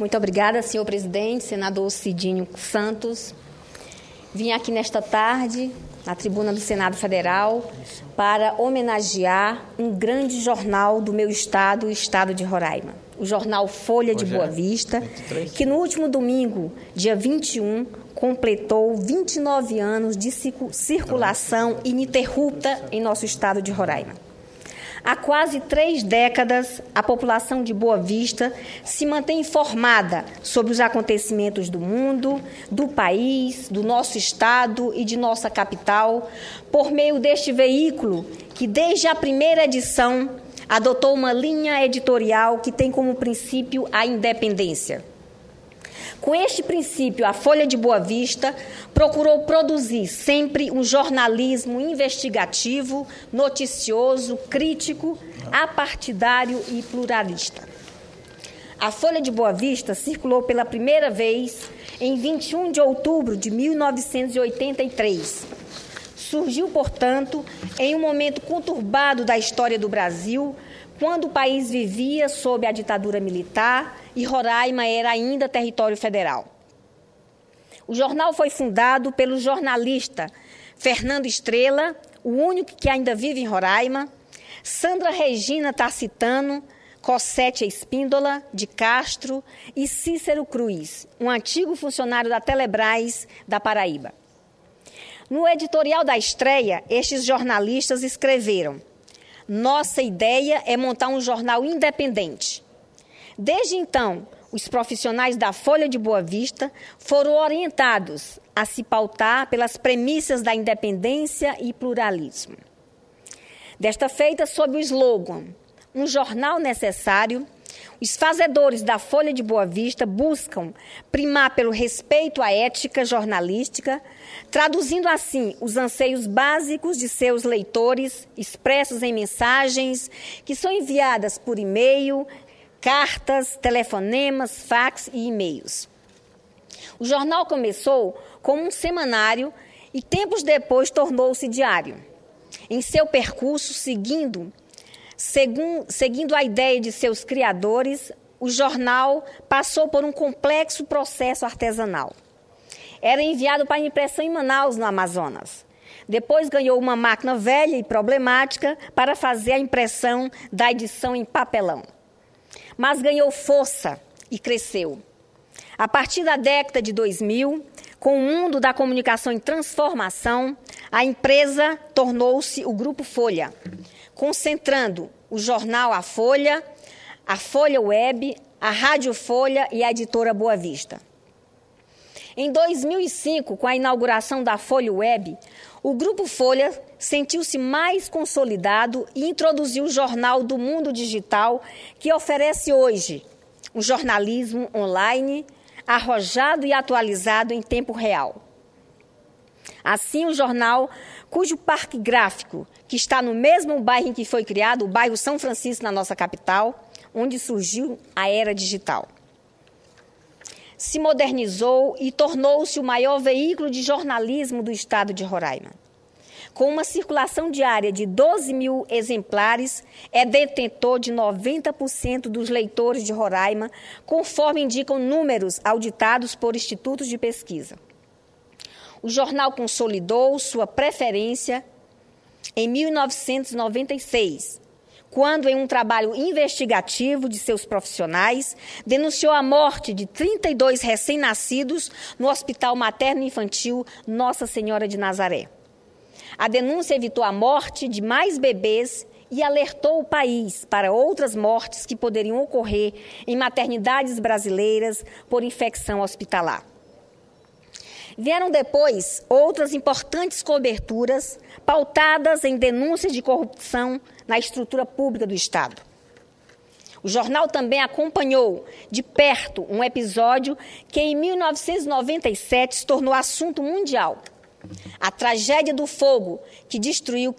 Muito obrigada, senhor presidente, senador Cidinho Santos. Vim aqui nesta tarde, na tribuna do Senado Federal, para homenagear um grande jornal do meu estado, o estado de Roraima. O jornal Folha de Boa Vista, que no último domingo, dia 21, completou 29 anos de circulação ininterrupta em nosso estado de Roraima. Há quase 3 décadas, a população de Boa Vista se mantém informada sobre os acontecimentos do mundo, do país, do nosso estado e de nossa capital, por meio deste veículo que, desde a primeira edição, adotou uma linha editorial que tem como princípio a independência. Com este princípio, a Folha de Boa Vista procurou produzir sempre um jornalismo investigativo, noticioso, crítico, apartidário e pluralista. A Folha de Boa Vista circulou pela primeira vez em 21 de outubro de 1983. Surgiu, portanto, em um momento conturbado da história do Brasil, quando o país vivia sob a ditadura militar e Roraima era ainda território federal. O jornal foi fundado pelo jornalista Fernando Estrela, o único que ainda vive em Roraima, Sandra Regina Tacitano, Cossete Espíndola de Castro e Cícero Cruz, um antigo funcionário da Telebrás da Paraíba. No editorial da estreia, estes jornalistas escreveram: "Nossa ideia é montar um jornal independente." Desde então, os profissionais da Folha de Boa Vista foram orientados a se pautar pelas premissas da independência e pluralismo. Desta feita, sob o slogan "Um jornal necessário", os fazedores da Folha de Boa Vista buscam primar pelo respeito à ética jornalística, traduzindo assim os anseios básicos de seus leitores, expressos em mensagens que são enviadas por e-mail, cartas, telefonemas, fax e e-mails. O jornal começou como um semanário e tempos depois tornou-se diário. Em seu percurso, seguindo a ideia de seus criadores, o jornal passou por um complexo processo artesanal. Era enviado para impressão em Manaus, no Amazonas. Depois ganhou uma máquina velha e problemática para fazer a impressão da edição em papelão. Mas ganhou força e cresceu. A partir da década de 2000, com o mundo da comunicação em transformação, a empresa tornou-se o Grupo Folha, concentrando o jornal A Folha Web, a Rádio Folha e a editora Boa Vista. Em 2005, com a inauguração da Folha Web, o Grupo Folha sentiu-se mais consolidado e introduziu o jornal do mundo digital que oferece hoje um jornalismo online, arrojado e atualizado em tempo real. Assim, o jornal, cujo parque gráfico, que está no mesmo bairro em que foi criado, o bairro São Francisco, na nossa capital, onde surgiu a era digital, se modernizou e tornou-se o maior veículo de jornalismo do estado de Roraima. Com uma circulação diária de 12 mil exemplares, é detentor de 90% dos leitores de Roraima, conforme indicam números auditados por institutos de pesquisa. O jornal consolidou sua preferência em 1996, quando, em um trabalho investigativo de seus profissionais, denunciou a morte de 32 recém-nascidos no Hospital Materno-Infantil Nossa Senhora de Nazaré. A denúncia evitou a morte de mais bebês e alertou o país para outras mortes que poderiam ocorrer em maternidades brasileiras por infecção hospitalar. Vieram depois outras importantes coberturas pautadas em denúncias de corrupção na estrutura pública do Estado. O jornal também acompanhou de perto um episódio que, em 1997, se tornou assunto mundial: a tragédia do fogo, que destruiu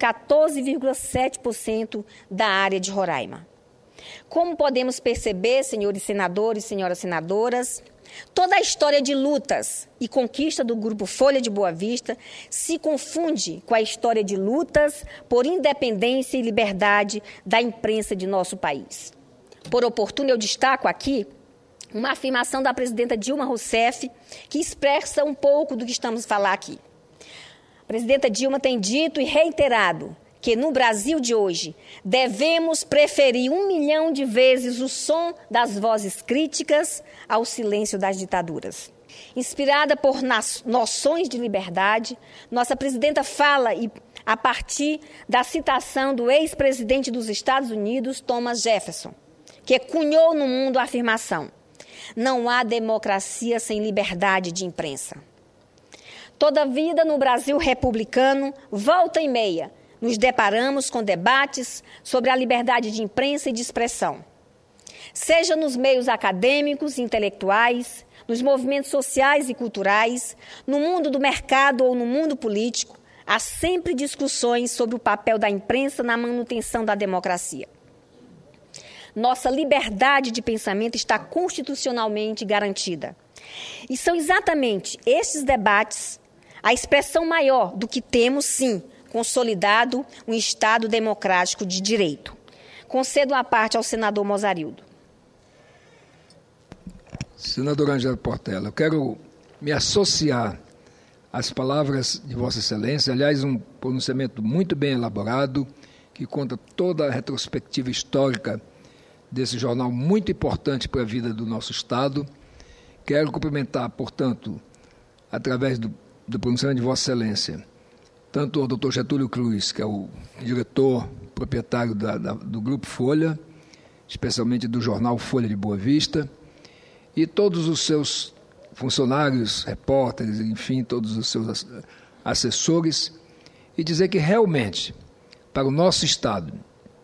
14,7% da área de Roraima. Como podemos perceber, senhores senadores e senhoras senadoras, toda a história de lutas e conquista do Grupo Folha de Boa Vista se confunde com a história de lutas por independência e liberdade da imprensa de nosso país. Por oportuno, eu destaco aqui uma afirmação da presidenta Dilma Rousseff que expressa um pouco do que estamos a falar aqui. A presidenta Dilma tem dito e reiterado que no Brasil de hoje devemos preferir 1 milhão de vezes o som das vozes críticas ao silêncio das ditaduras. Inspirada por noções de liberdade, nossa presidenta fala a partir da citação do ex-presidente dos Estados Unidos, Thomas Jefferson, que cunhou no mundo a afirmação: não há democracia sem liberdade de imprensa. Toda vida no Brasil republicano, volta e meia, nos deparamos com debates sobre a liberdade de imprensa e de expressão. Seja nos meios acadêmicos e intelectuais, nos movimentos sociais e culturais, no mundo do mercado ou no mundo político, há sempre discussões sobre o papel da imprensa na manutenção da democracia. Nossa liberdade de pensamento está constitucionalmente garantida. E são exatamente esses debates a expressão maior do que temos, sim, consolidado um Estado democrático de direito. Concedo a parte ao senador Mozarildo. Senador Ângelo Portela, eu quero me associar às palavras de Vossa Excelência, aliás, um pronunciamento muito bem elaborado, que conta toda a retrospectiva histórica desse jornal muito importante para a vida do nosso Estado. Quero cumprimentar, portanto, através do pronunciamento de Vossa Excelência, tanto o Dr. Getúlio Cruz, que é o diretor proprietário do Grupo Folha, especialmente do jornal Folha de Boa Vista, e todos os seus funcionários, repórteres, enfim, todos os seus assessores, e dizer que realmente, para o nosso Estado,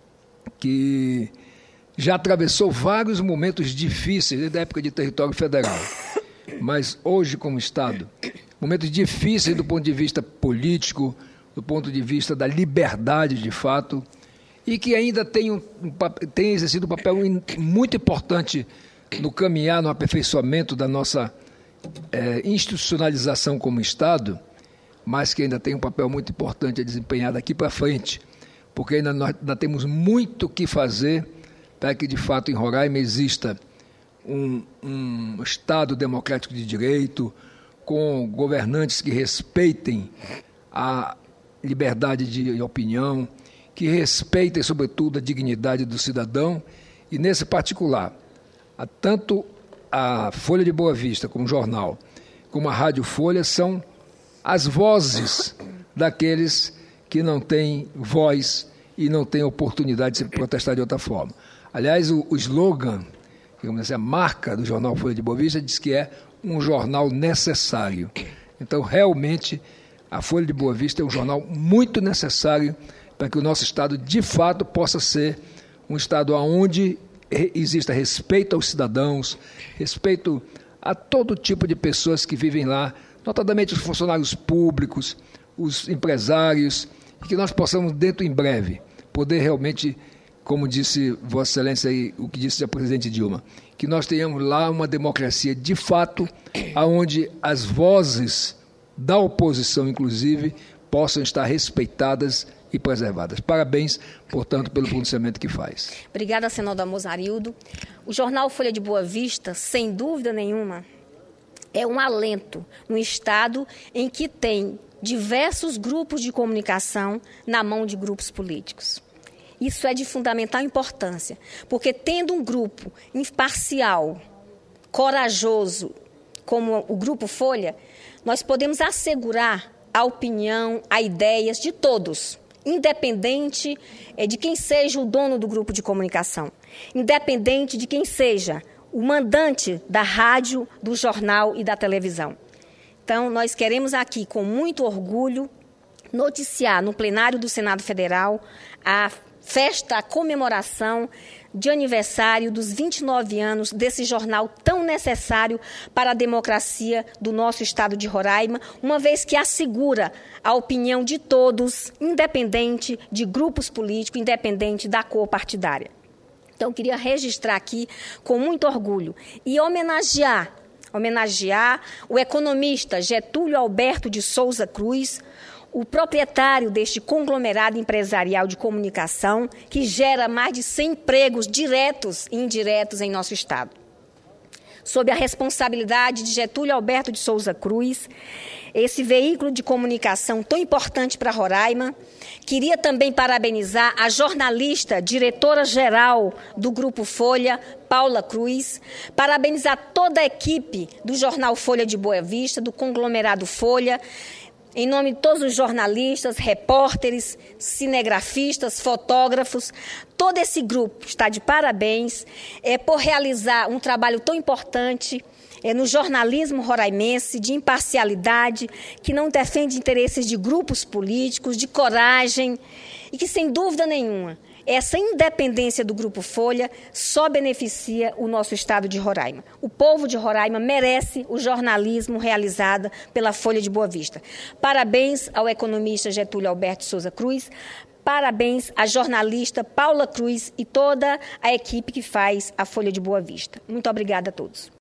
que já atravessou vários momentos difíceis, desde a época de território federal, mas hoje como Estado, momentos difíceis do ponto de vista político, do ponto de vista da liberdade de fato, e que ainda tem exercido um papel muito importante no caminhar, no aperfeiçoamento da nossa institucionalização como Estado, mas que ainda tem um papel muito importante a desempenhar daqui para frente, porque ainda temos muito o que fazer para que, de fato, em Roraima exista um Estado democrático de direito, com governantes que respeitem a liberdade de opinião, que respeitem, sobretudo, a dignidade do cidadão, e, nesse particular, tanto a Folha de Boa Vista, como jornal, como a Rádio Folha, são as vozes daqueles que não têm voz e não têm oportunidade de se protestar de outra forma. Aliás, o slogan, digamos assim, a marca do jornal Folha de Boa Vista diz que é um jornal necessário. Então, realmente, a Folha de Boa Vista é um jornal muito necessário para que o nosso Estado, de fato, possa ser um Estado onde exista respeito aos cidadãos, respeito a todo tipo de pessoas que vivem lá, notadamente os funcionários públicos, os empresários, e que nós possamos, dentro em breve, poder realmente, como disse Vossa Excelência e o que disse a presidente Dilma, que nós tenhamos lá uma democracia de fato, onde as vozes da oposição, inclusive, possam estar respeitadas e preservadas. Parabéns, portanto, pelo pronunciamento que faz. Obrigada, senador Mozarildo. O jornal Folha de Boa Vista, sem dúvida nenhuma, é um alento no Estado em que tem diversos grupos de comunicação na mão de grupos políticos. Isso é de fundamental importância, porque tendo um grupo imparcial, corajoso, como o Grupo Folha, nós podemos assegurar a opinião, a ideias de todos, independente de quem seja o dono do grupo de comunicação, independente de quem seja o mandante da rádio, do jornal e da televisão. Então, nós queremos aqui, com muito orgulho, noticiar no plenário do Senado Federal a festa, a comemoração de aniversário dos 29 anos desse jornal tão necessário para a democracia do nosso Estado de Roraima, uma vez que assegura a opinião de todos, independente de grupos políticos, independente da cor partidária. Então, queria registrar aqui com muito orgulho e homenagear o economista Getúlio Alberto de Souza Cruz, o proprietário deste conglomerado empresarial de comunicação que gera mais de 100 empregos diretos e indiretos em nosso Estado. sob a responsabilidade de Getúlio Alberto de Souza Cruz, esse veículo de comunicação tão importante para Roraima. Queria também parabenizar a jornalista, diretora-geral do Grupo Folha, Paula Cruz, parabenizar toda a equipe do jornal Folha de Boa Vista, do conglomerado Folha, em nome de todos os jornalistas, repórteres, cinegrafistas, fotógrafos. Todo esse grupo está de parabéns por realizar um trabalho tão importante no jornalismo roraimense, de imparcialidade, que não defende interesses de grupos políticos, de coragem, e que, sem dúvida nenhuma, essa independência do Grupo Folha só beneficia o nosso estado de Roraima. O povo de Roraima merece o jornalismo realizado pela Folha de Boa Vista. Parabéns ao economista Getúlio Alberto de Souza Cruz, parabéns à jornalista Paula Cruz e toda a equipe que faz a Folha de Boa Vista. Muito obrigada a todos.